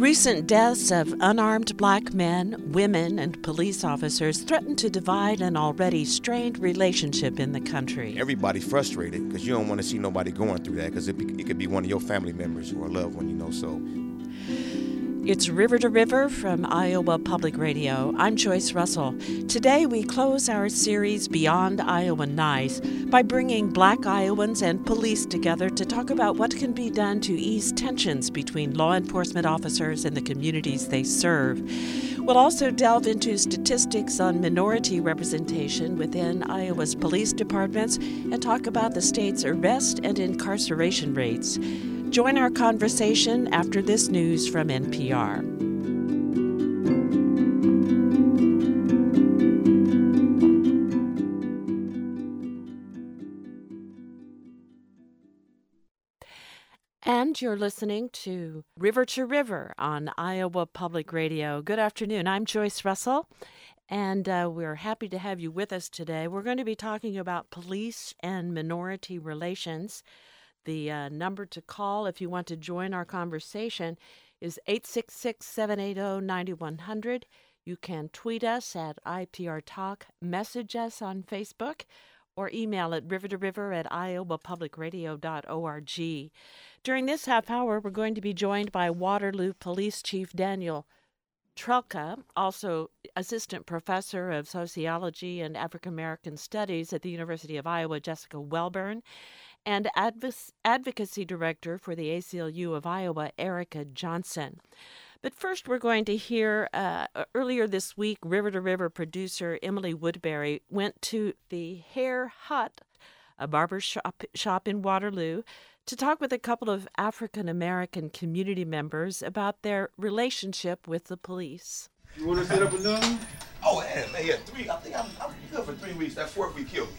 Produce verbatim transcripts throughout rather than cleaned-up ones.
Recent deaths of unarmed black men, women, and police officers threaten to divide an already strained relationship in the country. Everybody's frustrated because you don't want to see nobody going through that because it, it could be one of your family members or a loved one, you know, so. It's River to River from Iowa Public Radio. I'm Joyce Russell. Today we close our series Beyond Iowa Nice by bringing Black Iowans and police together to talk about what can be done to ease tensions between law enforcement officers and the communities they serve. We'll also delve into statistics on minority representation within Iowa's police departments and talk about the state's arrest and incarceration rates. Join our conversation after this news from N P R. And you're listening to River to River on Iowa Public Radio. Good afternoon. I'm Joyce Russell, and uh, we're happy to have you with us today. We're going to be talking about police and minority relations. The uh, number to call if you want to join our conversation is eight six six, seven eight zero, nine one zero zero. You can tweet us at I P R Talk, message us on Facebook, or email at river to river at iowa public radio dot org. During this half hour, we're going to be joined by Waterloo Police Chief Daniel Trelka, also Assistant Professor of Sociology and African American Studies at the University of Iowa, Jessica Welburn, and Adv- Advocacy Director for the A C L U of Iowa, Erica Johnson. But first, we're going to hear, uh, earlier this week, River to River producer Emily Woodbury went to the Hair Hut, a barber shop, shop in Waterloo, to talk with a couple of African-American community members about their relationship with the police. You want to sit up and down? Oh, man, man, yeah, three, I think I'm, I'm good for three weeks. That fourth week killed me.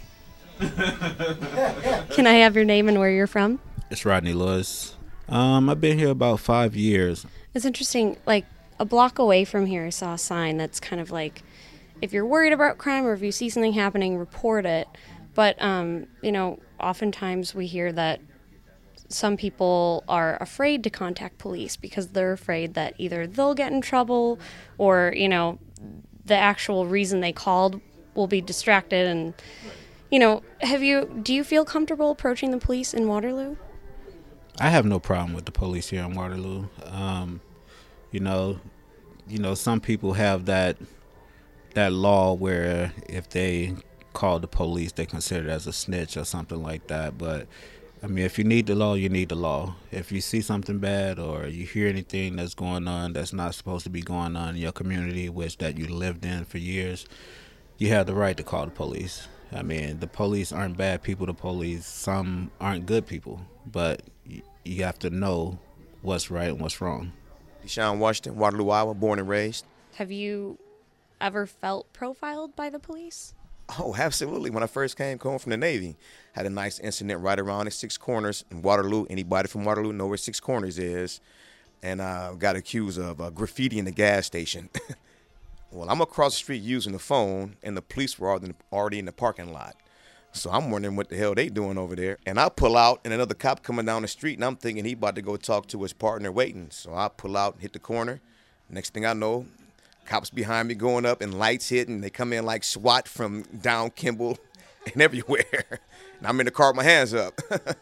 Can I have your name and where you're from? It's Rodney Lewis. Um, I've been here about five years. It's interesting, like a block away from here I saw a sign that's kind of like, if you're worried about crime or if you see something happening, report it. But, um, you know, oftentimes we hear that some people are afraid to contact police because they're afraid that either they'll get in trouble or, you know, the actual reason they called will be distracted. And, you know, have you, do you feel comfortable approaching the police in Waterloo? I have no problem with the police here in Waterloo. Um, you know, you know, some people have that that law where if they call the police, they consider it as a snitch or something like that. But I mean, if you need the law, you need the law. If you see something bad or you hear anything that's going on that's not supposed to be going on in your community, which that you lived in for years, you have the right to call the police. I mean, the police aren't bad people. The police, some aren't good people, but y- you have to know what's right and what's wrong. Deshaun Washington, Waterloo, Iowa, born and raised. Have you ever felt profiled by the police? Oh, absolutely. When I first came home from the Navy, had a nice incident right around the Six Corners in Waterloo. Anybody from Waterloo know where Six Corners is. And I uh, got accused of uh, graffiti in the gas station. Well, I'm across the street using the phone, and the police were already in the parking lot. So I'm wondering what the hell they doing over there. And I pull out, and another cop coming down the street, and I'm thinking he about to go talk to his partner waiting. So I pull out and hit the corner. Next thing I know, cops behind me going up, and lights hitting. They come in like SWAT from down Kimball and everywhere. And I'm in the car with my hands up.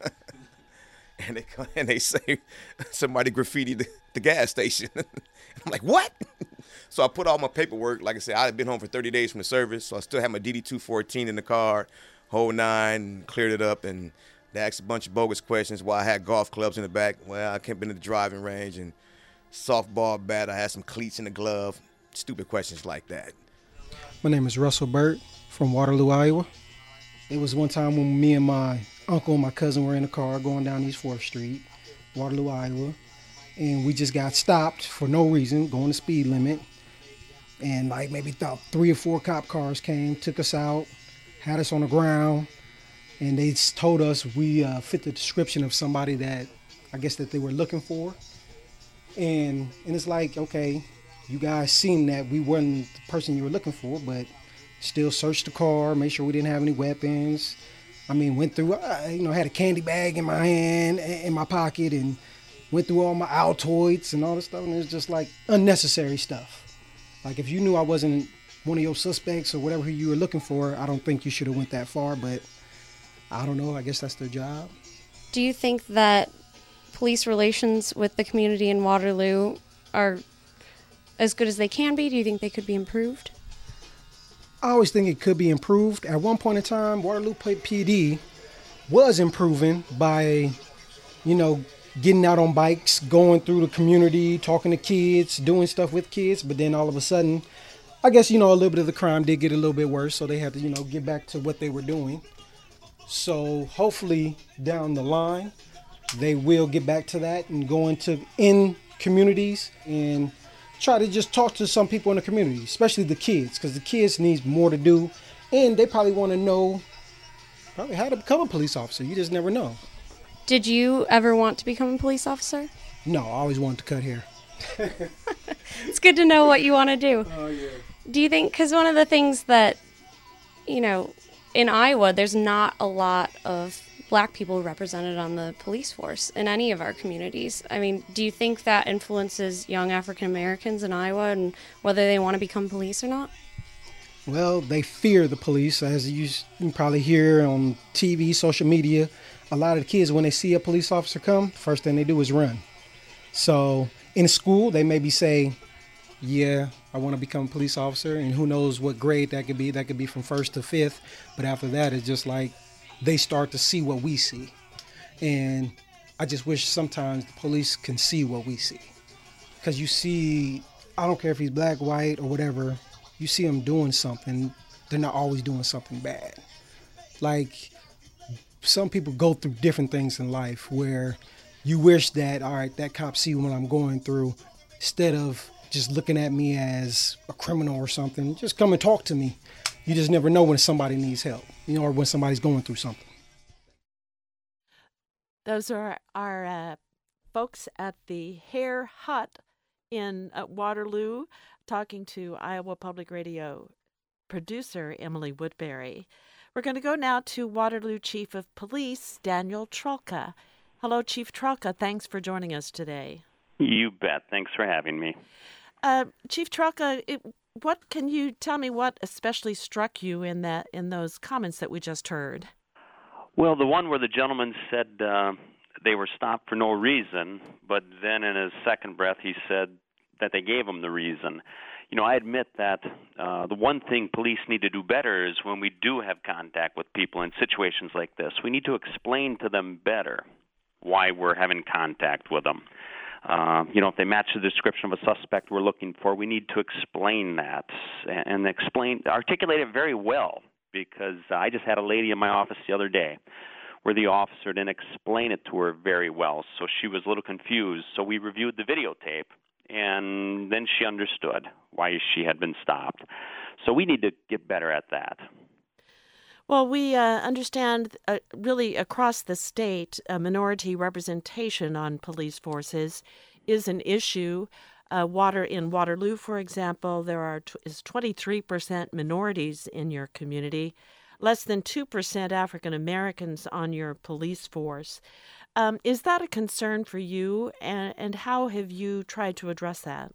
and, they, and they say, somebody graffitied the, the gas station. I'm like, what? So I put all my paperwork. Like I said, I had been home for thirty days from the service, so I still had my D D two fourteen in the car, whole nine, cleared it up, and they asked a bunch of bogus questions why I had golf clubs in the back. Well, I came in the driving range, and softball bat, I had some cleats in the glove, stupid questions like that. My name is Russell Burt from Waterloo, Iowa. It was one time when me and my uncle and my cousin were in a car going down East fourth Street, Waterloo, Iowa, and we just got stopped for no reason, going the speed limit. And like maybe about three or four cop cars came, took us out, had us on the ground, and they told us we uh, fit the description of somebody that I guess that they were looking for. And and it's like, okay, you guys seen that we weren't the person you were looking for, but still searched the car, made sure we didn't have any weapons. I mean, went through, uh, you know, had a candy bag in my hand, in my pocket, and went through all my Altoids and all this stuff, and it's just like unnecessary stuff. Like if you knew I wasn't one of your suspects or whatever you were looking for, I don't think you should have went that far, but I don't know, I guess that's their job. Do you think that police relations with the community in Waterloo are as good as they can be? Do you think they could be improved? I always think it could be improved. At one point in time, Waterloo P D was improving by, you know, getting out on bikes, going through the community, talking to kids, doing stuff with kids. But then all of a sudden, I guess, you know, a little bit of the crime did get a little bit worse. So they had to, you know, get back to what they were doing. So hopefully down the line, they will get back to that and go into in communities and try to just talk to some people in the community, especially the kids, because the kids need more to do, and they probably want to know probably how to become a police officer. You just never know. Did you ever want to become a police officer? No, I always wanted to cut hair. It's good to know what you want to do. Oh, yeah. Do you think, because one of the things that, you know, in Iowa, there's not a lot of black people represented on the police force in any of our communities. I mean, do you think that influences young African Americans in Iowa and whether they want to become police or not? Well, they fear the police, as you can probably hear on T V, social media. A lot of the kids, when they see a police officer come, first thing they do is run. So in school, they maybe say, yeah, I want to become a police officer, and who knows what grade that could be. That could be from first to fifth, but after that, it's just like they start to see what we see. And I just wish sometimes the police can see what we see. Because you see, I don't care if he's black, white, or whatever, you see them doing something, they're not always doing something bad. Like, some people go through different things in life where you wish that, all right, that cop see what I'm going through, instead of just looking at me as a criminal or something, just come and talk to me. You just never know when somebody needs help, you know, or when somebody's going through something. Those are our uh, folks at the Hair Hut in uh, Waterloo, talking to Iowa Public Radio producer Emily Woodbury. We're going to go now to Waterloo Chief of Police, Daniel Trulka. Hello, Chief Trulka. Thanks for joining us today. You bet. Thanks for having me. Uh, Chief Trulka, it, what can you tell me what especially struck you in that in those comments that we just heard? Well, the one where the gentleman said uh, they were stopped for no reason, but then in his second breath he said that they gave him the reason. You know, I admit that uh, the one thing police need to do better is when we do have contact with people in situations like this, we need to explain to them better why we're having contact with them. Uh, you know, if they match the description of a suspect we're looking for, we need to explain that and explain, articulate it very well, because I just had a lady in my office the other day where the officer didn't explain it to her very well, so she was a little confused. So we reviewed the videotape, and then she understood why she had been stopped. So we need to get better at that. Well, we uh, understand uh, really across the state, uh, minority representation on police forces is an issue. Uh, water in Waterloo, for example, there are t- is twenty-three percent minorities in your community, less than two percent African Americans on your police force. Um, is that a concern for you, and, and how have you tried to address that?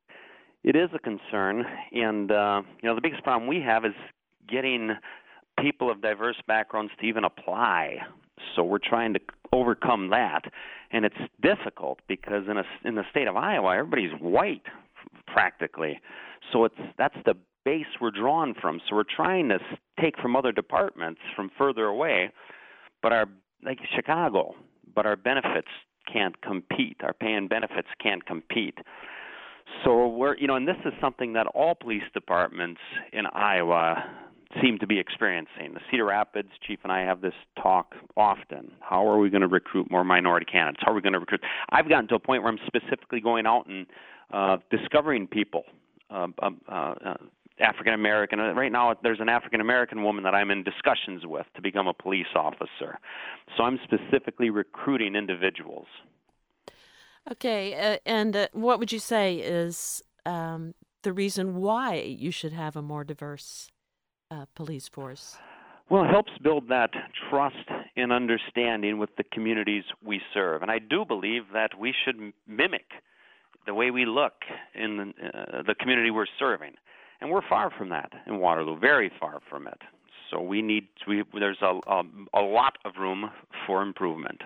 It is a concern, and uh, you know the biggest problem we have is getting people of diverse backgrounds to even apply. So we're trying to overcome that, and it's difficult because in a in the state of Iowa, everybody's white practically. So it's that's the base we're drawn from. So we're trying to take from other departments from further away, but our like Chicago, but our benefits can't compete. Our pay and benefits can't compete. So we're you know, and this is something that all police departments in Iowa seem to be experiencing. The Cedar Rapids chief and I have this talk often. How are we going to recruit more minority candidates? How are we going to recruit? I've gotten to a point where I'm specifically going out and uh, discovering people, uh, uh, uh, African American. Right now, there's an African American woman that I'm in discussions with to become a police officer. So I'm specifically recruiting individuals. Okay, uh, and uh, what would you say is um, the reason why you should have a more diverse Uh, police force? Well, it helps build that trust and understanding with the communities we serve. And I do believe that we should mimic the way we look in the, uh, the community we're serving. And we're far from that in Waterloo, very far from it. So we need, we, there's a, a, a lot of room for improvement.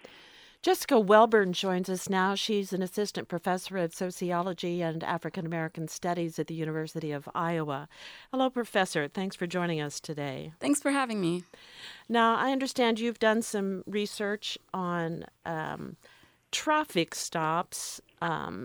Jessica Welburn joins us now. She's an assistant professor of sociology and African American studies at the University of Iowa. Hello, Professor. Thanks for joining us today. Thanks for having me. Now, I understand you've done some research on um, traffic stops, um,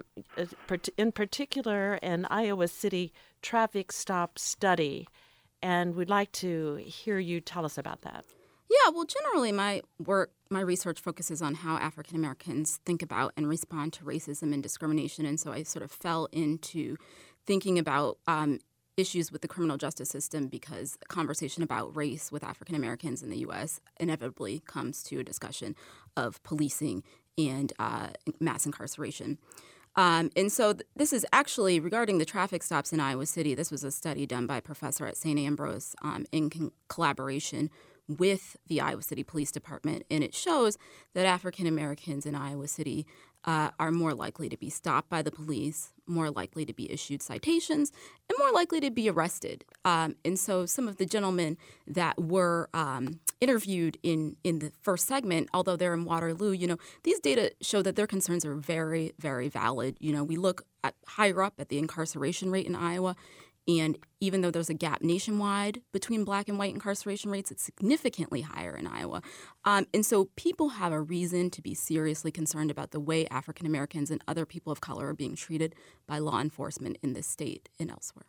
in particular an Iowa City traffic stop study, and we'd like to hear you tell us about that. Yeah, well, generally my work, my research focuses on how African Americans think about and respond to racism and discrimination. And so I sort of fell into thinking about um, issues with the criminal justice system because a conversation about race with African Americans in the U S inevitably comes to a discussion of policing and uh, mass incarceration. Um, and so th- this is actually regarding the traffic stops in Iowa City. This was a study done by a professor at Saint Ambrose um, in con- collaboration with the Iowa City Police Department, and it shows that African Americans in Iowa City uh, are more likely to be stopped by the police, more likely to be issued citations, and more likely to be arrested. Um, and so some of the gentlemen that were um, interviewed in, in the first segment, although they're in Waterloo, you know, these data show that their concerns are very, very valid. You know, we look at higher up at the incarceration rate in Iowa, and even though there's a gap nationwide between black and white incarceration rates, it's significantly higher in Iowa. Um, and so people have a reason to be seriously concerned about the way African Americans and other people of color are being treated by law enforcement in this state and elsewhere.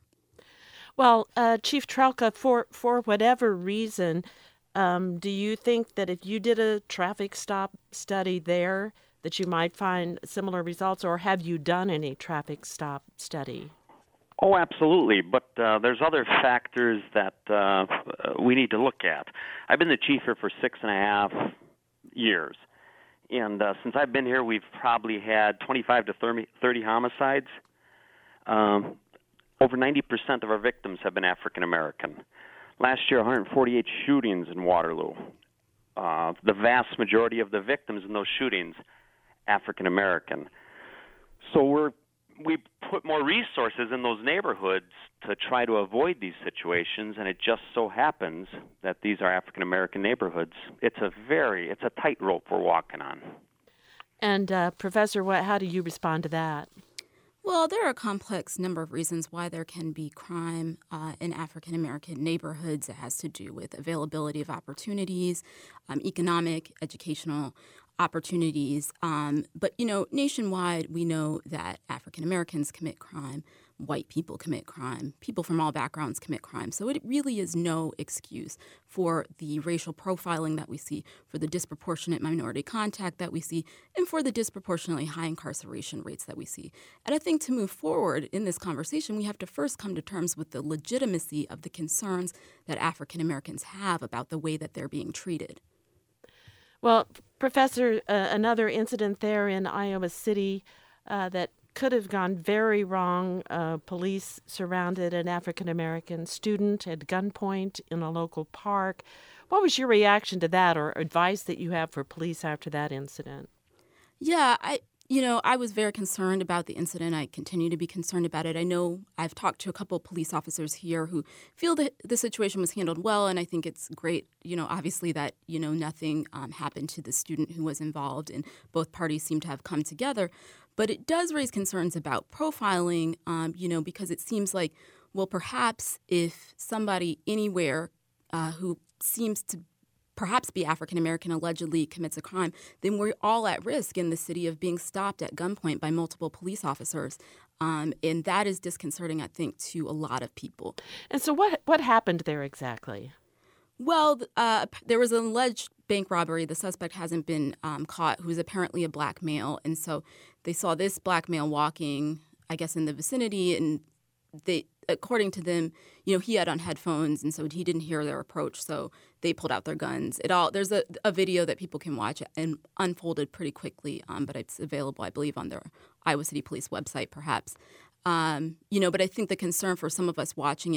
Well, uh, Chief Trelka, for, for whatever reason, um, do you think that if you did a traffic stop study there, that you might find similar results, or have you done any traffic stop study? Oh, absolutely. But uh, there's other factors that uh, we need to look at. I've been the chief here for six and a half years. And uh, since I've been here, we've probably had twenty-five to thirty homicides. Um, over ninety percent of our victims have been African American. Last year, one hundred forty-eight shootings in Waterloo. Uh, the vast majority of the victims in those shootings, African American. So we're we put more resources in those neighborhoods to try to avoid these situations, and it just so happens that these are African-American neighborhoods. It's a very, it's a tightrope we're walking on. And, uh, Professor, what, how do you respond to that? Well, there are a complex number of reasons why there can be crime uh, in African-American neighborhoods. It has to do with availability of opportunities, um, economic, educational opportunities. Um, but, you know, nationwide, we know that African Americans commit crime, white people commit crime, people from all backgrounds commit crime. So it really is no excuse for the racial profiling that we see, for the disproportionate minority contact that we see, and for the disproportionately high incarceration rates that we see. And I think to move forward in this conversation, we have to first come to terms with the legitimacy of the concerns that African Americans have about the way that they're being treated. Well, Professor, uh, another incident there in Iowa City uh, that could have gone very wrong. Uh, police surrounded an African-American student at gunpoint in a local park. What was your reaction to that, or advice that you have for police after that incident? Yeah, I... You know, I was very concerned about the incident. I continue to be concerned about it. I know I've talked to a couple of police officers here who feel that the situation was handled well, and I think it's great, you know, obviously that, you know, nothing um, happened to the student who was involved, and both parties seem to have come together. But it does raise concerns about profiling, um, you know, because it seems like, well, perhaps if somebody anywhere uh, who seems to perhaps be African-American allegedly commits a crime, then we're all at risk in the city of being stopped at gunpoint by multiple police officers. Um, and that is disconcerting, I think, to a lot of people. And so what what happened there exactly? Well, uh, there was an alleged bank robbery. The suspect hasn't been um, caught, who's apparently a black male. And so they saw this black male walking, I guess, in the vicinity, and they, according to them, you know, he had on headphones, and so he didn't hear their approach, so they pulled out their guns. It all there's a, a video that people can watch and unfolded pretty quickly, um, but it's available, I believe, on their Iowa City Police website, perhaps. Um, you know, but I think the concern for some of us watching it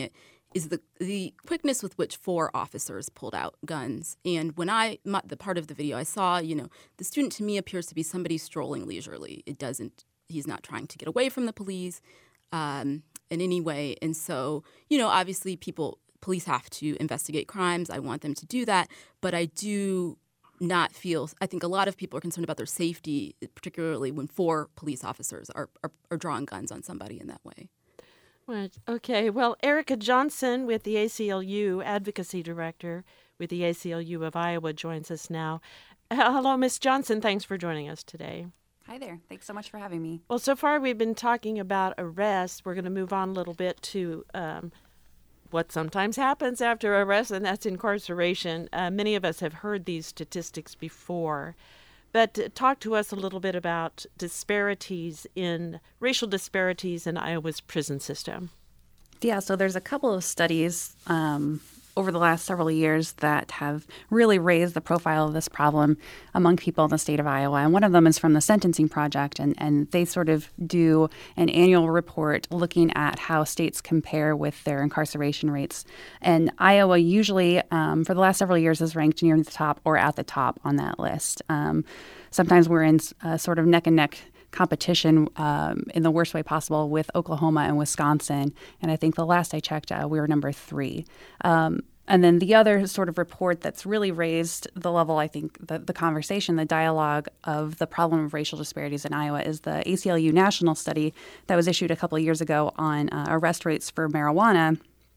is the the quickness with which four officers pulled out guns. And when I, my, the part of the video I saw, you know, the student to me appears to be somebody strolling leisurely. It doesn't, he's not trying to get away from the police um, in any way. And so, you know, obviously people, police have to investigate crimes. I want them to do that. But I do not feel, I think a lot of people are concerned about their safety, particularly when four police officers are, are, are drawing guns on somebody in that way. Right. Okay. Well, Erica Johnson with the A C L U, Advocacy Director with the A C L U of Iowa, joins us now. Hello, Miz Johnson. Thanks for joining us today. Hi there. Thanks so much for having me. Well, so far we've been talking about arrests. We're going to move on a little bit to um, what sometimes happens after arrest, and that's incarceration. Uh, many of us have heard these statistics before. But uh, talk to us a little bit about disparities in, racial disparities in Iowa's prison system. Yeah, so there's a couple of studies um, over the last several years that have really raised the profile of this problem among people in the state of Iowa. And one of them is from the Sentencing Project, and, and they sort of do an annual report looking at how states compare with their incarceration rates. And Iowa usually, um, for the last several years, is ranked near the top or at the top on that list. Um, sometimes we're in uh, sort of neck-and-neck competition um, in the worst way possible with Oklahoma and Wisconsin. And I think the last I checked, uh, we were number three. Um, and then the other sort of report that's really raised the level, I think, the, the conversation, the dialogue of the problem of racial disparities in Iowa is the A C L U national study that was issued a couple of years ago on uh, arrest rates for marijuana,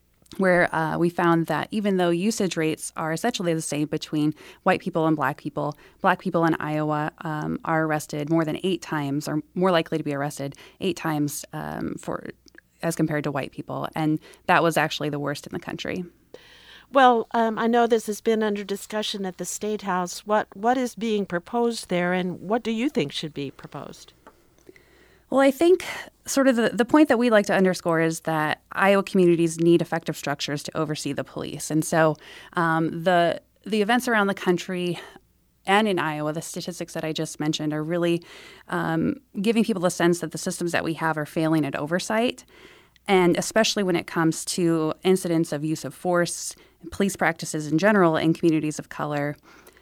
where uh, we found that even though usage rates are essentially the same between white people and black people, black people in Iowa um, are arrested more than eight times, or more likely to be arrested eight times um, for as compared to white people. And that was actually the worst in the country. Well, um, I know this has been under discussion at the State House. What what is being proposed there, and what do you think should be proposed? Well, I think sort of the, the point that we like to underscore is that Iowa communities need effective structures to oversee the police. And so um, the the events around the country and in Iowa, the statistics that I just mentioned, are really um, giving people the sense that the systems that we have are failing at oversight. And especially when it comes to incidents of use of force, police practices in general in communities of color.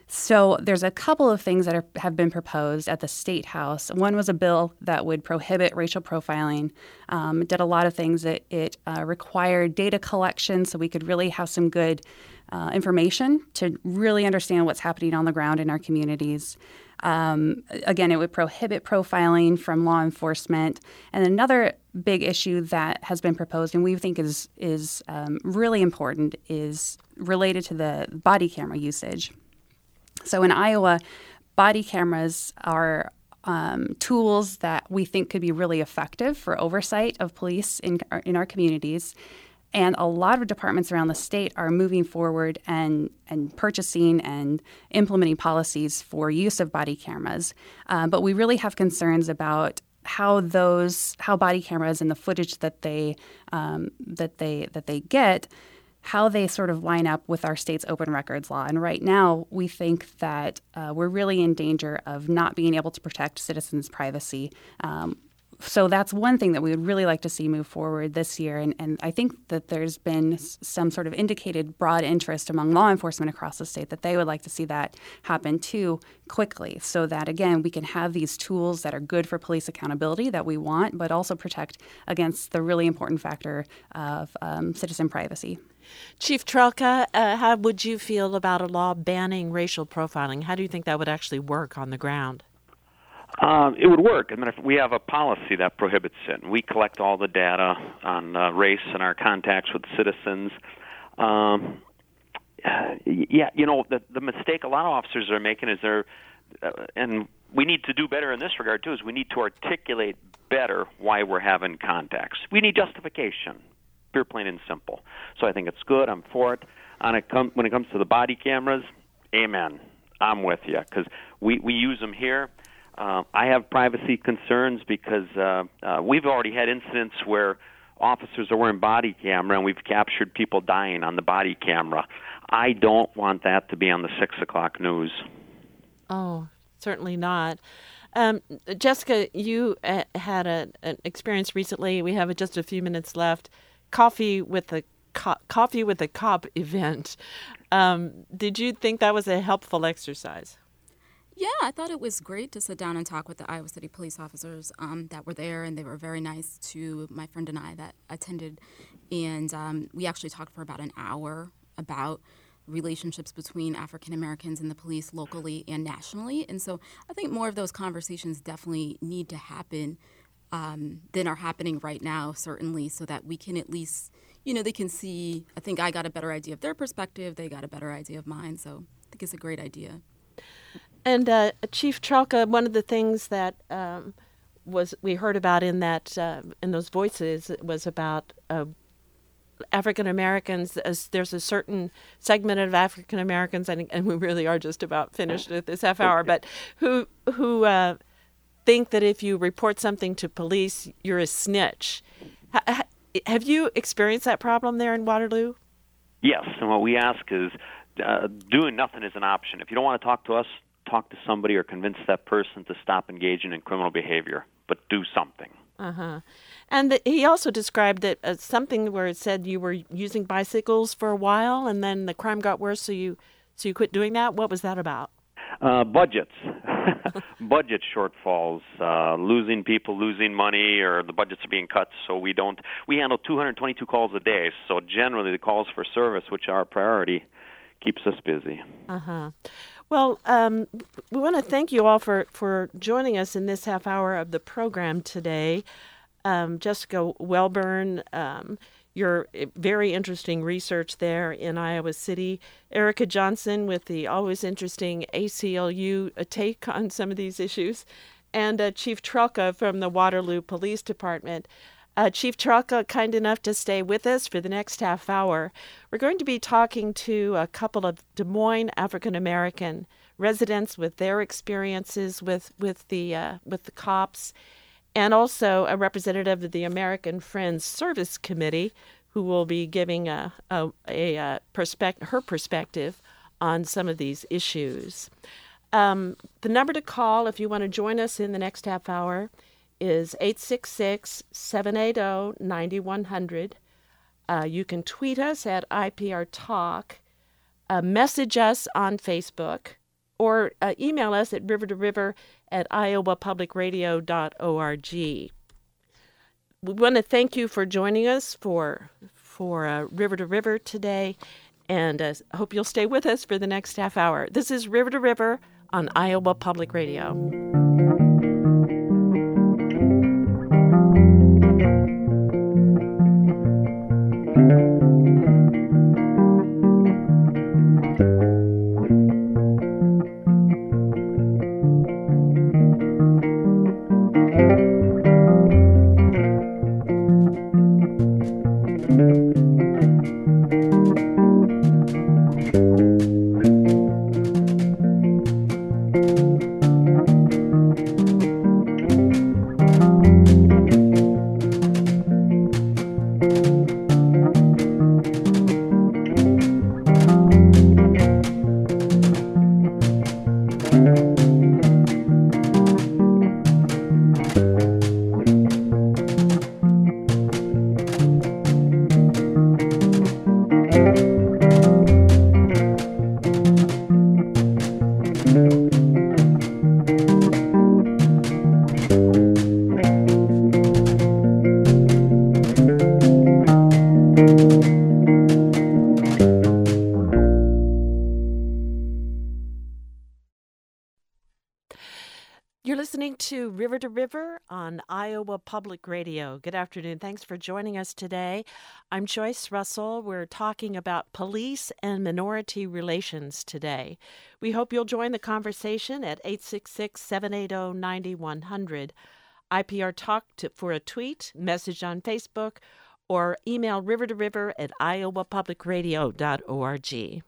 So there's a couple of things that are, have been proposed at the State House. One was a bill that would prohibit racial profiling. Um, it did a lot of things. It, it uh, required data collection so we could really have some good uh, information to really understand what's happening on the ground in our communities. Um, again, it would prohibit profiling from law enforcement. And another big issue that has been proposed, and we think is, is um, really important, is related to the body camera usage. So in Iowa, body cameras are um, tools that we think could be really effective for oversight of police in our, in our communities. And a lot of departments around the state are moving forward and, and purchasing and implementing policies for use of body cameras. Uh, but we really have concerns about how those how body cameras and the footage that they um, that they that they get, how they sort of line up with our state's open records law. And right now, we think that uh, we're really in danger of not being able to protect citizens' privacy. Um, so that's one thing that we would really like to see move forward this year. And, and I think that there's been some sort of indicated broad interest among law enforcement across the state that they would like to see that happen too quickly, so that, again, we can have these tools that are good for police accountability that we want, but also protect against the really important factor of um, citizen privacy. Chief Trelka, uh, how would you feel about a law banning racial profiling? How do you think that would actually work on the ground? Um, it would work. I mean, if we have a policy that prohibits it, and we collect all the data on uh, race and our contacts with citizens. Um, yeah, you know, the, the mistake a lot of officers are making is they're, uh, and we need to do better in this regard too, is we need to articulate better why we're having contacts. We need justification. Pure, plain, and simple. So I think it's good. I'm for it. On it com- when it comes to the body cameras, amen. I'm with you, because we, we use them here. Uh, I have privacy concerns because uh, uh, we've already had incidents where officers are wearing body camera and we've captured people dying on the body camera. I don't want that to be on the six o'clock news. Oh, certainly not. Um, Jessica, you uh, had a, an experience recently. We have just a few minutes left. Coffee with the co- Coffee with a Cop event. Um, did you think that was a helpful exercise? Yeah, I thought it was great to sit down and talk with the Iowa City police officers um, that were there, and they were very nice to my friend and I that attended. And um, we actually talked for about an hour about relationships between African Americans and the police locally and nationally. And so I think more of those conversations definitely need to happen um, than are happening right now, certainly, so that we can at least, you know, they can see, I think I got a better idea of their perspective, they got a better idea of mine. So I think it's a great idea. And uh, Chief Trelka, one of the things that um, was we heard about in that uh, in those voices was about uh, African Americans. As there's a certain segment of African Americans, and, and we really are just about finished with this half hour, but who who uh, think that if you report something to police, you're a snitch. Ha- have you experienced that problem there in Waterloo? Yes, and what we ask is uh, doing nothing is an option. If you don't want to talk to us, talk to somebody or convince that person to stop engaging in criminal behavior, but do something. Uh-huh. And the, he also described it as something where it said you were using bicycles for a while and then the crime got worse, so you so you quit doing that. What was that about? Uh, budgets, budget shortfalls, uh, losing people, losing money, or the budgets are being cut, so we don't, we handle two hundred twenty-two calls a day, so generally the calls for service, which are our priority, keeps us busy. Uh-huh. Well, um, we want to thank you all for, for joining us in this half hour of the program today. Um, Jessica Welburn, um, your very interesting research there in Iowa City. Erica Johnson with the always interesting A C L U take on some of these issues. And uh, Chief Trelka from the Waterloo Police Department. Uh, Chief Trelka, kind enough to stay with us for the next half hour. We're going to be talking to a couple of Des Moines African-American residents with their experiences with, with, the, uh, with the cops, and also a representative of the American Friends Service Committee who will be giving a, a, a, a perspective, her perspective on some of these issues. Um, the number to call if you want to join us in the next half hour is eight six six, seven eight zero, nine one zero zero. Uh, you can tweet us at I P R Talk, uh, message us on Facebook, or uh, email us at river to river at iowa public radio dot org. We want to thank you for joining us for, for uh, River to River today, and uh, hope you'll stay with us for the next half hour. This is River to River on Iowa Public Radio. You're listening to River to River on Iowa Public Radio. Good afternoon. Thanks for joining us today. I'm Joyce Russell. We're talking about police and minority relations today. We hope you'll join the conversation at eight six six, seven eight zero, nine one zero zero. I P R Talk to, for a tweet, message on Facebook, or email river to river at iowa public radio dot org.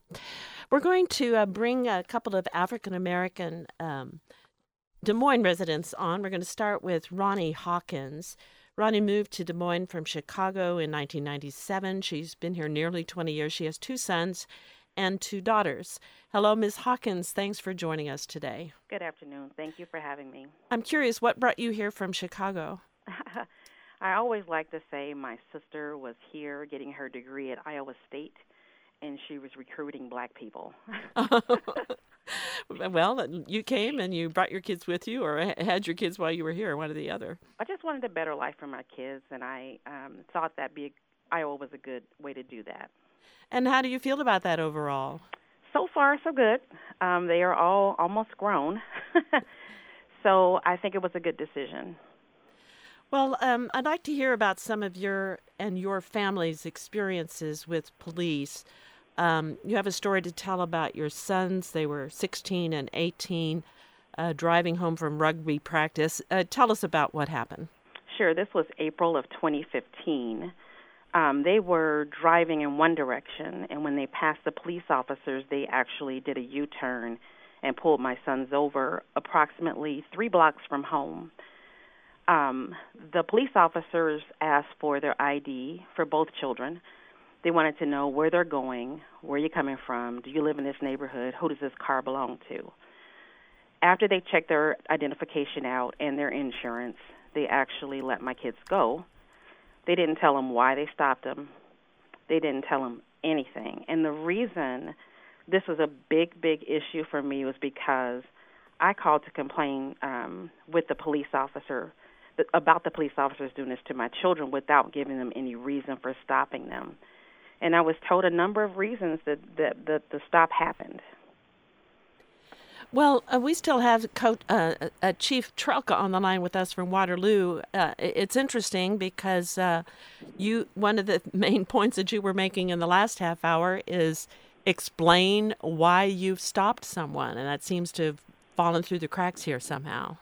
We're going to uh, bring a couple of African-American um, Des Moines residents on. We're going to start with Ronnie Hawkins. Ronnie moved to Des Moines from Chicago in nineteen ninety-seven. She's been here nearly twenty years. She has two sons and two daughters. Hello, Miz Hawkins. Thanks for joining us today. Good afternoon. Thank you for having me. I'm curious, what brought you here from Chicago? I always like to say my sister was here getting her degree at Iowa State, and she was recruiting black people. Well, you came and you brought your kids with you, or had your kids while you were here, one or the other. I just wanted a better life for my kids, and I um, thought that be Iowa was a good way to do that. And how do you feel about that overall? So far, so good. Um, they are all almost grown, so I think it was a good decision. Well, um, I'd like to hear about some of your and your family's experiences with police. Um, you have a story to tell about your sons. They were sixteen and eighteen, uh, driving home from rugby practice. Uh, tell us about what happened. Sure. This was April of twenty fifteen. Um, they were driving in one direction, and when they passed the police officers, they actually did a U-turn and pulled my sons over approximately three blocks from home. Um, the police officers asked for their I D for both children. They wanted to know where they're going, where you're coming from, do you live in this neighborhood, who does this car belong to? After they checked their identification out and their insurance, they actually let my kids go. They didn't tell them why they stopped them. They didn't tell them anything. And the reason this was a big, big issue for me was because I called to complain um, with the police officer about the police officers doing this to my children without giving them any reason for stopping them. And I was told a number of reasons that, that, that the stop happened. Well, uh, we still have Co- uh, uh, Chief Trelka on the line with us from Waterloo. Uh, it's interesting because uh, you one of the main points that you were making in the last half hour is explain why you've stopped someone, and that seems to have fallen through the cracks here somehow.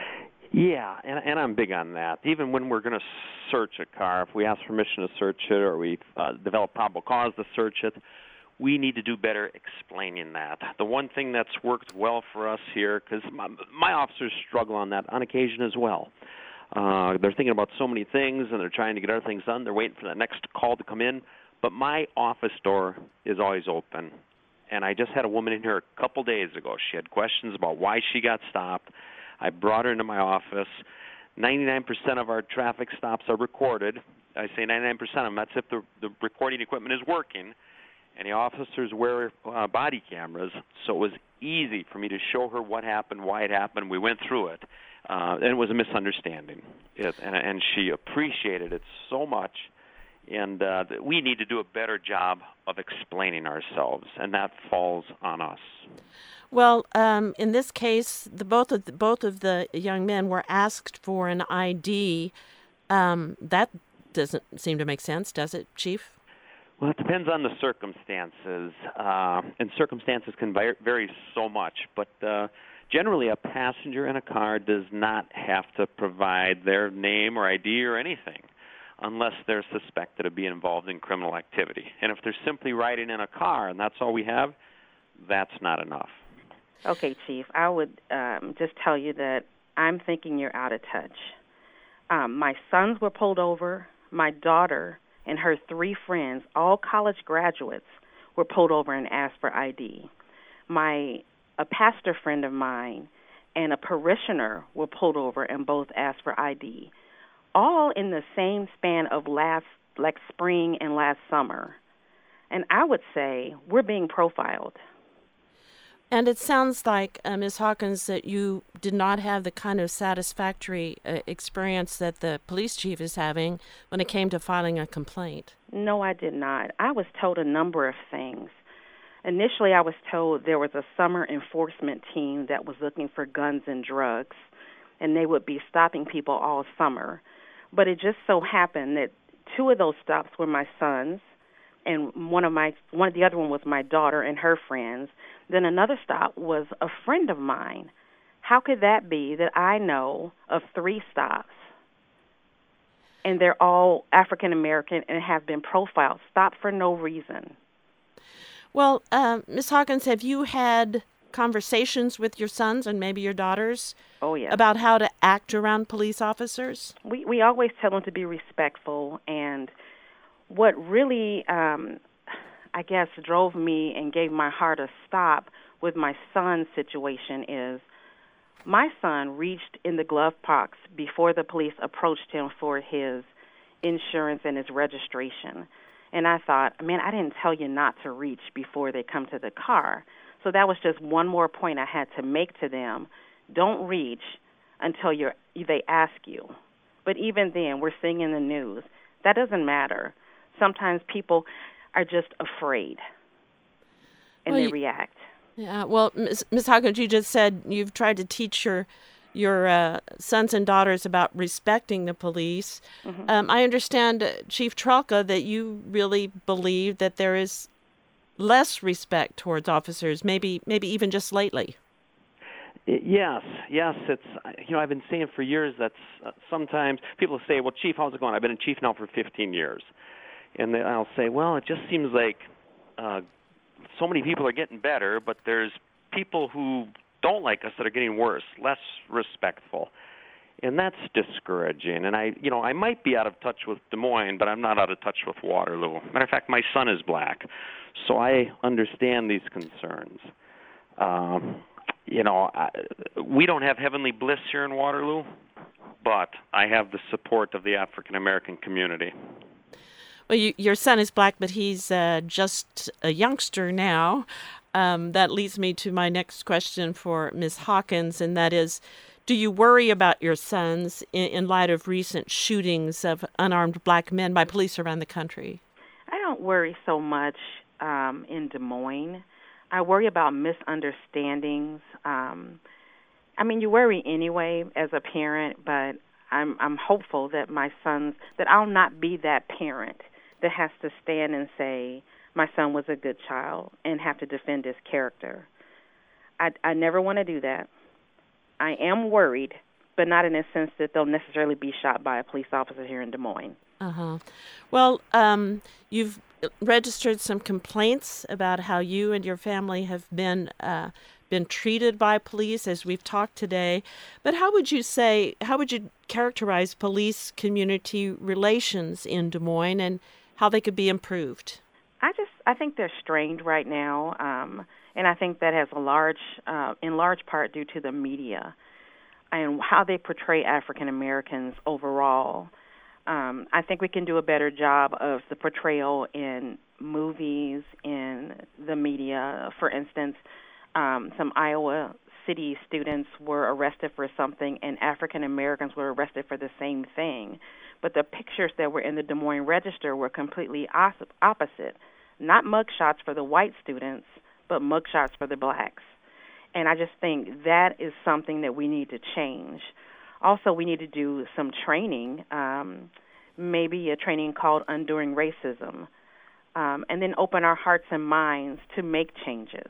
Yeah, and, and I'm big on that. Even when we're going to search a car, if we ask permission to search it or we uh, develop probable cause to search it, we need to do better explaining that. The one thing that's worked well for us here, because my, my officers struggle on that on occasion as well. Uh, they're thinking about so many things, and they're trying to get other things done. They're waiting for that next call to come in. But my office door is always open. And I just had a woman in here a couple days ago. She had questions about why she got stopped. I brought her into my office. ninety-nine percent of our traffic stops are recorded. I say ninety-nine percent of them. That's if the, the recording equipment is working. And the officers wear uh, body cameras, so it was easy for me to show her what happened, why it happened. We went through it, uh, and it was a misunderstanding. It, and, and she appreciated it so much. And uh, we need to do a better job of explaining ourselves, and that falls on us. Well, um, in this case, the both of the, both of the young men were asked for an I D. Um, that doesn't seem to make sense, does it, Chief? Well, it depends on the circumstances, uh, and circumstances can vary so much. But uh, generally, a passenger in a car does not have to provide their name or I D or anything unless they're suspected of being involved in criminal activity. And if they're simply riding in a car and that's all we have, that's not enough. Okay, Chief, I would um, just tell you that I'm thinking you're out of touch. Um, my sons were pulled over. My daughter and her three friends, all college graduates, were pulled over and asked for I D. My a pastor friend of mine and a parishioner were pulled over and both asked for I D, all in the same span of last like spring and last summer. And I would say we're being profiled. And it sounds like, uh, Miz Hawkins, that you did not have the kind of satisfactory uh, experience that the police chief is having when it came to filing a complaint. No, I did not. I was told a number of things. Initially, I was told there was a summer enforcement team that was looking for guns and drugs, and they would be stopping people all summer. But it just so happened that two of those stops were my sons, and one of my one of the other one was my daughter and her friends. Then another stop was a friend of mine. How could that be that I know of three stops, and they're all African American and have been profiled, stopped for no reason? Well, uh, Miz Hawkins, have you had conversations with your sons and maybe your daughters oh, yeah. about how to act around police officers? We we always tell them to be respectful, and what really, um, I guess, drove me and gave my heart a stop with my son's situation is my son reached in the glove box before the police approached him for his insurance and his registration. And I thought, man, I didn't tell you not to reach before they come to the car. So that was just one more point I had to make to them. Don't reach until you're, they ask you. But even then, we're seeing in the news, that doesn't matter. Sometimes people are just afraid, and well, they you, react. Yeah, well, Miz Miz Hawkins, you just said you've tried to teach your your uh, sons and daughters about respecting the police. Mm-hmm. um, I understand, uh, Chief Trelka, that you really believe that there is less respect towards officers, maybe maybe even just lately. Yes, yes. It's you know I've been saying for years that uh, sometimes people say, "Well, Chief, how's it going?" I've been a chief now for fifteen years, and they, I'll say, "Well, it just seems like uh, so many people are getting better, but there's people who don't like us that are getting worse, less respectful." And that's discouraging. And I, you know, I might be out of touch with Des Moines, but I'm not out of touch with Waterloo. Matter of fact, my son is black, so I understand these concerns. Um, you know, I, we don't have heavenly bliss here in Waterloo, but I have the support of the African American community. Well, you, your son is black, but he's uh, just a youngster now. Um, that leads me to my next question for Miz Hawkins, and that is, do you worry about your sons in, in light of recent shootings of unarmed black men by police around the country? I don't worry so much um, in Des Moines. I worry about misunderstandings. Um, I mean, you worry anyway as a parent, but I'm I'm hopeful that my sons, that I'll not be that parent that has to stand and say my son was a good child and have to defend his character. I, I never want to do that. I am worried, but not in a sense that they'll necessarily be shot by a police officer here in Des Moines. Uh-huh. Well, um, you've registered some complaints about how you and your family have been uh, been treated by police, as we've talked today. But how would you say, how would you characterize police-community relations in Des Moines and how they could be improved? I just, I think they're strained right now, um, and I think that has a large, uh, in large part due to the media and how they portray African Americans overall. Um, I think we can do a better job of the portrayal in movies, in the media. For instance, um, some Iowa City students were arrested for something, and African Americans were arrested for the same thing. But the pictures that were in the Des Moines Register were completely opposite. Not mugshots for the white students, but mugshots for the blacks. And I just think that is something that we need to change. Also, we need to do some training, um, maybe a training called Undoing Racism, um, and then open our hearts and minds to make changes.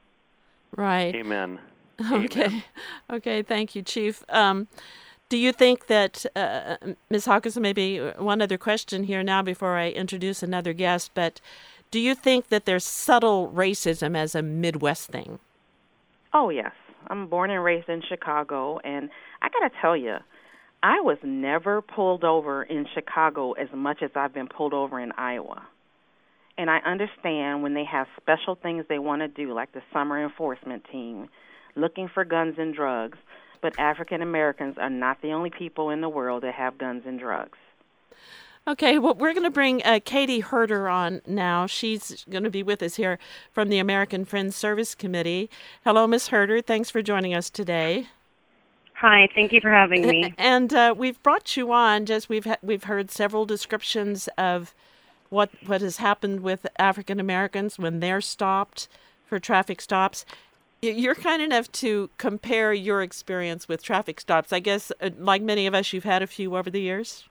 Right. Amen. Okay. Amen. Okay, thank you, Chief. Um, do you think that, uh, Miz Hawkins, maybe one other question here now before I introduce another guest, but do you think that there's subtle racism as a Midwest thing? Oh, yes. I'm born and raised in Chicago, and I got to tell you, I was never pulled over in Chicago as much as I've been pulled over in Iowa. And I understand when they have special things they want to do, like the summer enforcement team, looking for guns and drugs, but African Americans are not the only people in the world that have guns and drugs. Okay, well, we're going to bring uh, Katie Herter on now. She's going to be with us here from the American Friends Service Committee. Hello, Miz Herter. Thanks for joining us today. Hi, thank you for having me. And uh, we've brought you on. Just we've ha- we've heard several descriptions of what what has happened with African Americans when they're stopped for traffic stops. You're kind enough to compare your experience with traffic stops. I guess, uh, like many of us, you've had a few over the years.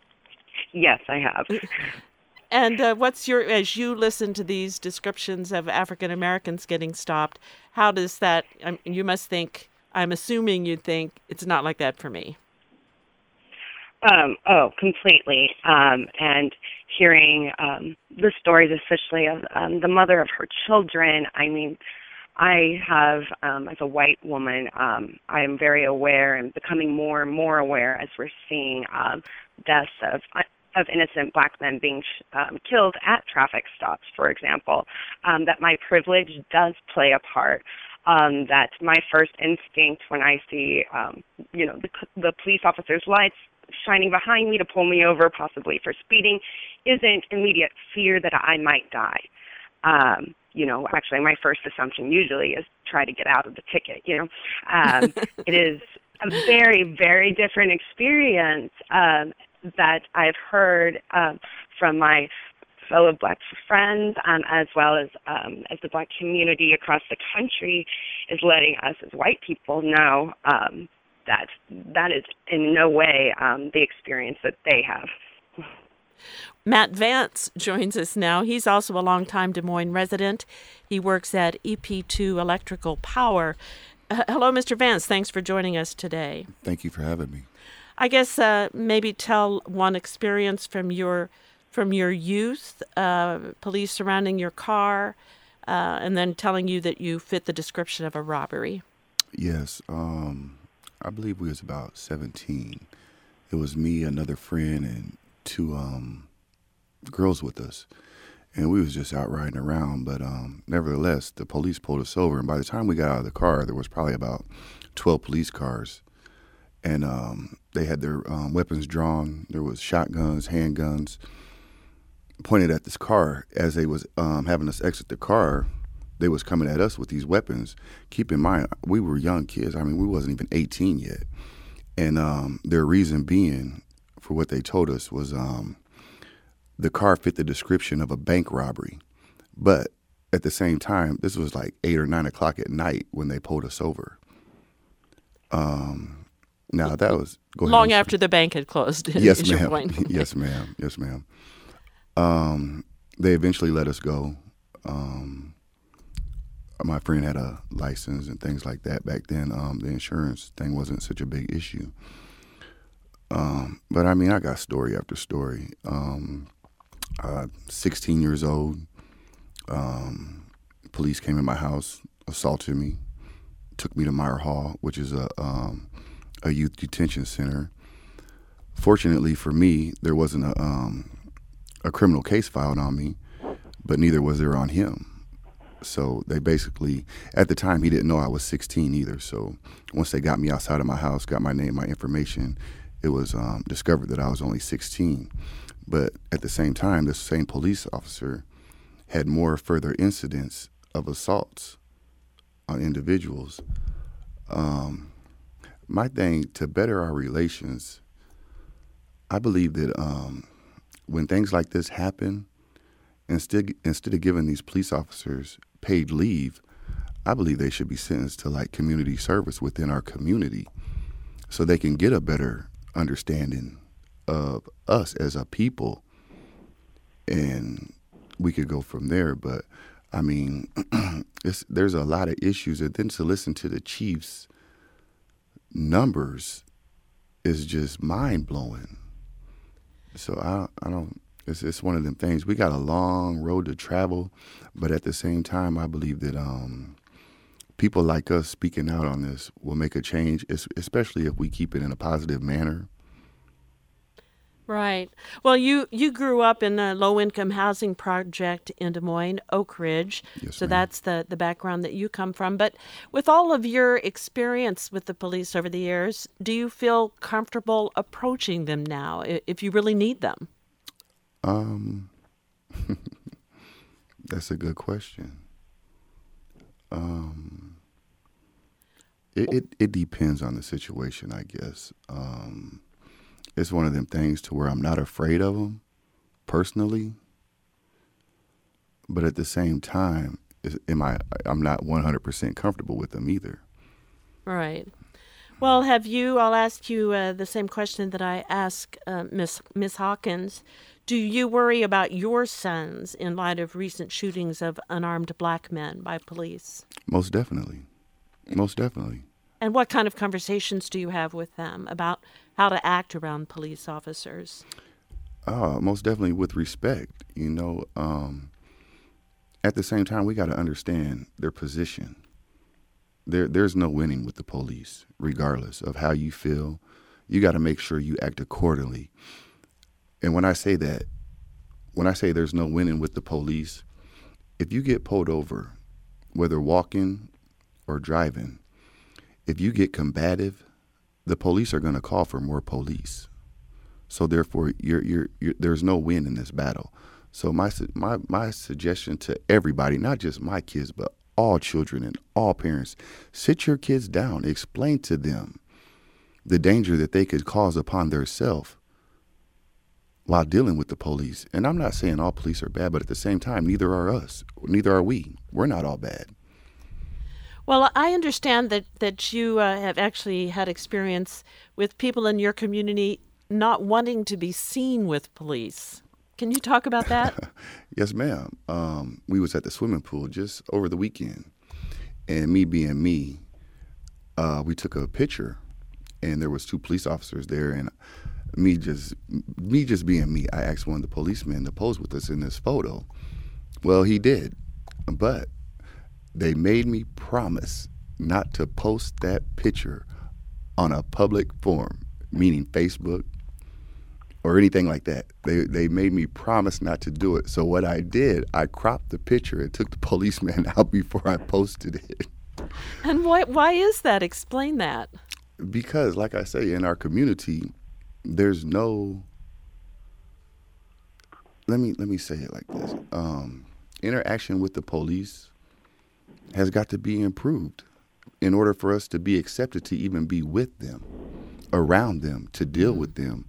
Yes, I have. And uh, what's your, as you listen to these descriptions of African Americans getting stopped, how does that, um, you must think, I'm assuming you think it's not like that for me. Um, oh, completely. Um, and hearing um, the stories, especially of um, the mother of her children, I mean, I have, um, as a white woman, um, I am very aware and becoming more and more aware as we're seeing um, deaths of of innocent black men being um, killed at traffic stops, for example, um, that my privilege does play a part. Um, that my first instinct when I see, um, you know, the, the police officers' lights shining behind me to pull me over, possibly for speeding, isn't immediate fear that I might die. Um, you know, actually, my first assumption usually is try to get out of the ticket, you know. Um, it is a very, very different experience um, that I've heard um, from my fellow Black friends, um, as well as um, as the Black community across the country, is letting us as white people know um, that that is in no way um, the experience that they have. Matt Vance joins us now. He's also a longtime Des Moines resident. He works at E P two Electrical Power. Uh, hello, Mister Vance. Thanks for joining us today. Thank you for having me. I guess uh, maybe tell one experience from your from your youth, uh, police surrounding your car, uh, and then telling you that you fit the description of a robbery. Yes. Um, I believe we was about seventeen. It was me, another friend, and two um, girls with us. And we was just out riding around. But um, nevertheless, the police pulled us over. And by the time we got out of the car, there was probably about twelve police cars. And um, they had their um, weapons drawn. There was shotguns, handguns pointed at this car. As they was um, having us exit the car, they was coming at us with these weapons. Keep in mind, we were young kids. I mean, we wasn't even eighteen yet. And um, their reason being for what they told us was um, the car fit the description of a bank robbery. But at the same time, this was like eight or nine o'clock at night when they pulled us over. Um, now that was go ahead, long after the bank had closed. Yes, is your ma'am. point. Yes, ma'am. Yes, ma'am. Um, they eventually let us go. Um, my friend had a license and things like that back then. Um, the insurance thing wasn't such a big issue. Um, but I mean, I got story after story. Um, uh, sixteen years old, um, police came in my house, assaulted me, took me to Meyer Hall, which is a um, a youth detention center. Fortunately for me, there wasn't a um, a criminal case filed on me, but neither was there on him. So they basically, at the time, he didn't know I was sixteen either. So once they got me outside of my house, got my name, my information, it was um, discovered that I was only sixteen. But at the same time, this same police officer had more further incidents of assaults on individuals. Um, my thing, to better our relations, I believe that um, when things like this happen, instead, instead of giving these police officers paid leave, I believe they should be sentenced to like community service within our community so they can get a better understanding of us as a people, and we could go from there. But I mean, it's, there's a lot of issues, and then to listen to the chief's numbers is just mind blowing. So I, I don't. It's, it's one of them things. We got a long road to travel, but at the same time, I believe that um, people like us speaking out on this will make a change, especially if we keep it in a positive manner. Right. Well, you, you grew up in a low-income housing project in Des Moines, Oak Ridge. Yes, so ma'am. That's the, the background that you come from. But with all of your experience with the police over the years, do you feel comfortable approaching them now if you really need them? Um, that's a good question. Um, it, it, it depends on the situation, I guess. Um, it's one of them things to where I'm not afraid of them personally, but at the same time, is, am I, I'm not one hundred percent comfortable with them either. Right. Well, have you, I'll ask you uh, the same question that I asked uh, Miss Miss Hawkins. Do you worry about your sons in light of recent shootings of unarmed black men by police? Most definitely. Most definitely. And what kind of conversations do you have with them about how to act around police officers? Uh, most definitely with respect. You know, um, at the same time, we got to understand their position. There, there's no winning with the police, regardless of how you feel. You got to make sure you act accordingly. And when I say that, when I say there's no winning with the police, if you get pulled over, whether walking or driving, if you get combative, the police are going to call for more police. So therefore, you're, you're, you're, there's no win in this battle. So my my my suggestion to everybody, not just my kids, but all children and all parents, sit your kids down, explain to them the danger that they could cause upon themselves while dealing with the police. And I'm not saying all police are bad, but at the same time, neither are us. Neither are we. We're not all bad. Well, I understand that, that you uh, have actually had experience with people in your community not wanting to be seen with police. Can you talk about that? Yes, ma'am. Um, we was at the swimming pool just over the weekend, and me being me, uh, we took a picture, and there was two police officers there, and me just me just being me, I asked one of the policemen to pose with us in this photo. Well, he did, but they made me promise not to post that picture on a public forum, meaning Facebook or anything like that. They they made me promise not to do it. So what I did, I cropped the picture and took the policeman out before I posted it. And why why is that? Explain that. Because, like I say, in our community, there's no. Let me let me say it like this: um, interaction with the police has got to be improved in order for us to be accepted to even be with them, around them, to deal with them.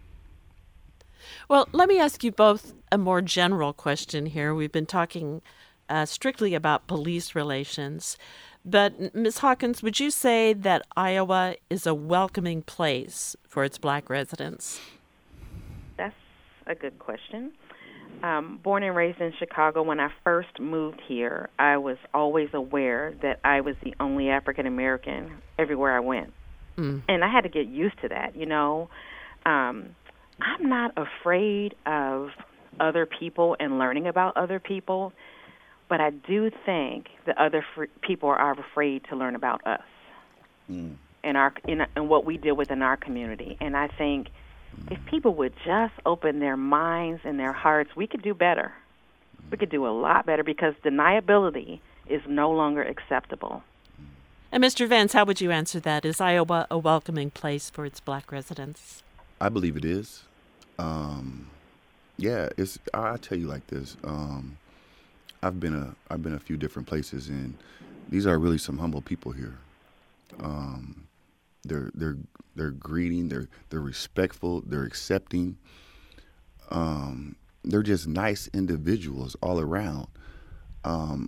Well, let me ask you both a more general question here. We've been talking uh, strictly about police relations, but Miz Hawkins, would you say that Iowa is a welcoming place for its black residents? That's a good question. Um, born and raised in Chicago, when I first moved here, I was always aware that I was the only African American everywhere I went. Mm. And I had to get used to that, you know. Um, I'm not afraid of other people and learning about other people, but I do think that other fr- people are afraid to learn about us mm. and our in, and what we deal with in our community. And I think if people would just open their minds and their hearts, we could do better. We could do a lot better because deniability is no longer acceptable. And Mister Vance, how would you answer that? Is Iowa a welcoming place for its black residents? I believe it is. Um, yeah, it's. I tell you like this. Um, I've been a. I've been a few different places, and these are really some humble people here. Um, they're they're they're greeting. They're they're respectful. They're accepting. Um, they're just nice individuals all around. Um,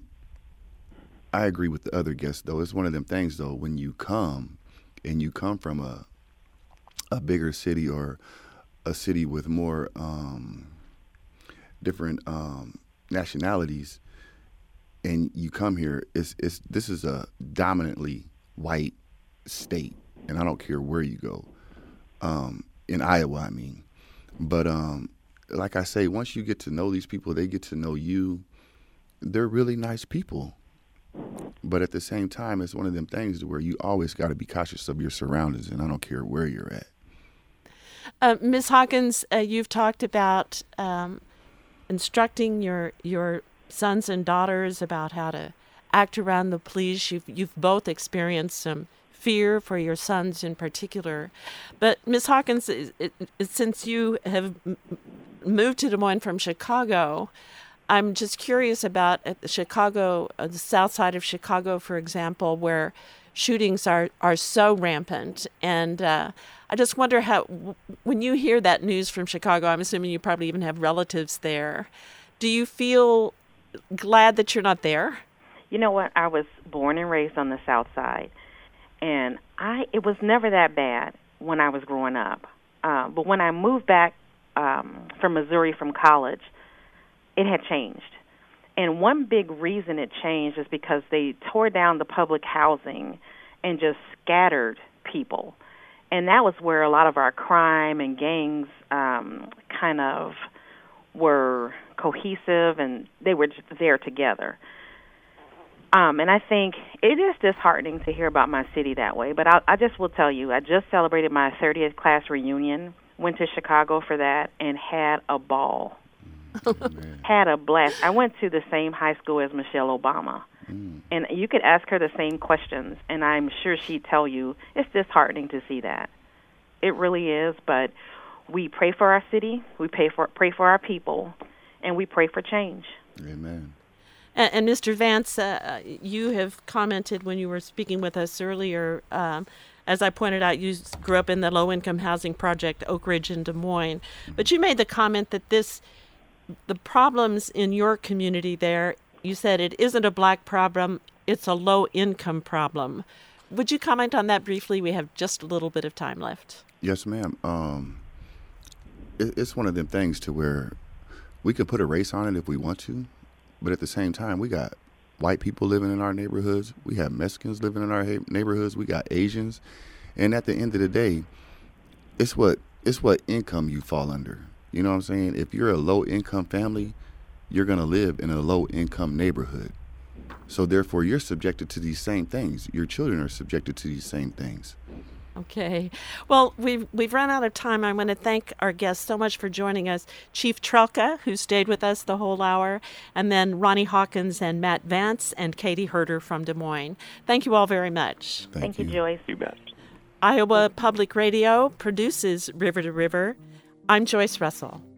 I agree with the other guests, though. It's one of them things, though, when you come, and you come from a a bigger city or a city with more um, different um, nationalities, and you come here, it's it's this is a dominantly white state, and I don't care where you go. Um, in Iowa, I mean. But um, like I say, once you get to know these people, they get to know you. They're really nice people. But at the same time, it's one of them things where you always got to be cautious of your surroundings, and I don't care where you're at. Uh, Miz Hawkins, uh, you've talked about um, instructing your your sons and daughters about how to act around the police. You've you've both experienced some fear for your sons in particular, but Miz Hawkins, it, it, since you have m- moved to Des Moines from Chicago, I'm just curious about at the Chicago, uh, the south side of Chicago, for example, where shootings are, are so rampant. And uh, I just wonder how, w- when you hear that news from Chicago, I'm assuming you probably even have relatives there. Do you feel glad that you're not there? You know what? I was born and raised on the south side, and I it was never that bad when I was growing up. Uh, but when I moved back um, from Missouri from college, it had changed. And one big reason it changed is because they tore down the public housing and just scattered people. And that was where a lot of our crime and gangs um, kind of were cohesive, and they were just there together. Um, and I think it is disheartening to hear about my city that way. But I, I just will tell you, I just celebrated my thirtieth class reunion, went to Chicago for that, and had a ball. Had a blast. I went to the same high school as Michelle Obama. Mm. And you could ask her the same questions, and I'm sure she'd tell you it's disheartening to see that. It really is, but we pray for our city, we pray for pray for our people, and we pray for change. Amen. And, and Mister Vance, uh, you have commented when you were speaking with us earlier. Um, as I pointed out, you grew up in the low-income housing project Oak Ridge in Des Moines, but you made the comment that this, the problems in your community there, you said it isn't a black problem, it's a low-income problem. Would you comment on that briefly? We have just a little bit of time left. Yes, ma'am. Um, it, it's one of them things to where we could put a race on it if we want to, but at the same time, we got white people living in our neighborhoods. We have Mexicans living in our ha- neighborhoods. We got Asians. And at the end of the day, it's what it's what income you fall under. You know what I'm saying? If you're a low-income family, you're going to live in a low-income neighborhood. So therefore, you're subjected to these same things. Your children are subjected to these same things. Okay. Well, we've, we've run out of time. I want to thank our guests so much for joining us. Chief Trelka, who stayed with us the whole hour, and then Ronnie Hawkins and Matt Vance and Katie Herter from Des Moines. Thank you all very much. Thank, Thank you, you, Joyce. You bet. Iowa Public Radio produces River to River. I'm Joyce Russell.